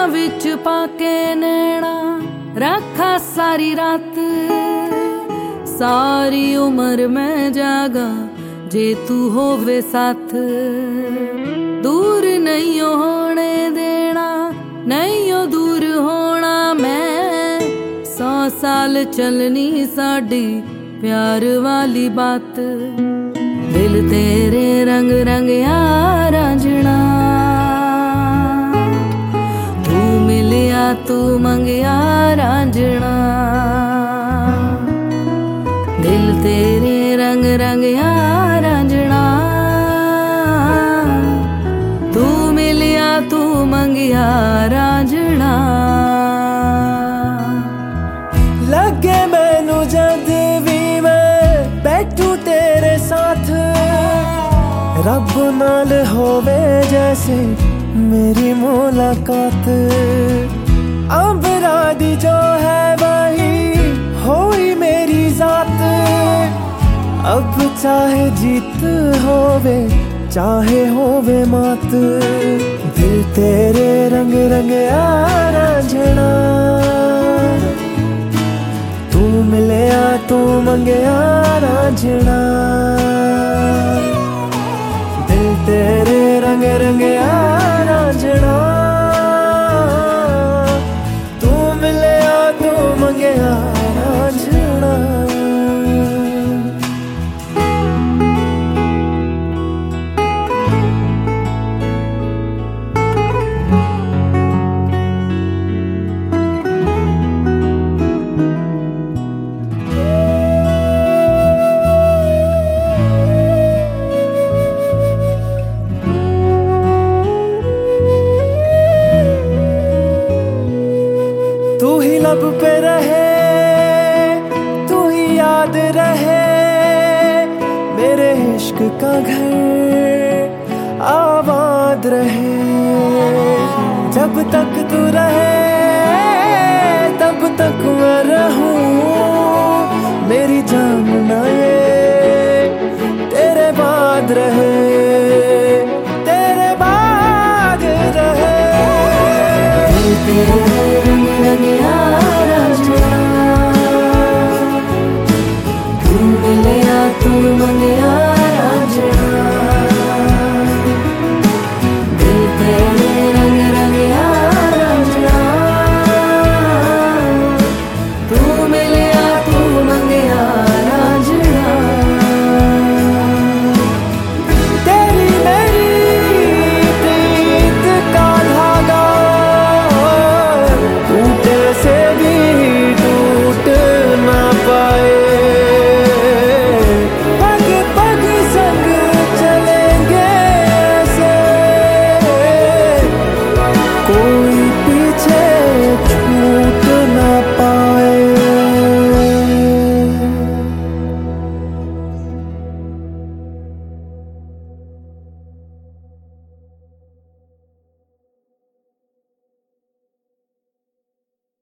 विच पाके नैना रखा सारी रात, सारी उम्र मैं जागा जे तू होवे साथ। दूर नहीं होने देना, नहीं हो दूर होना मैं, 100 साल चलनी साडी प्यार वाली बात। दिल तेरे रंग रंग यार रांझना, तू मिलिया तू मंगया रांझना। दिल तेरे रंग रंग यार रांझना, तू मिलिया तू मंगया रांझना। लगे मैनू जद भी मैं बैठू तेरे साथ, रब नाल होवे जैसे मेरी मुलाकात। अंबरा दी जो है वही होई मेरी जात, अब चाहे जीत होवे चाहे होवे मात। दिल तेरे रंग रंग यार रांझना, तू मिलया तू मंगया रांझना। दिल तेरे रंग रंग यार रांझना, तू मिलया तू मंगया रांझना। तू ही लब पे रहे, तू ही याद रहे, मेरे इश्क का घर आबाद रहे। जब तक तू रहे तब तक मैं रहूं, मेरी जान ना ये तेरे बाद रहे, तेरे बाद रहे।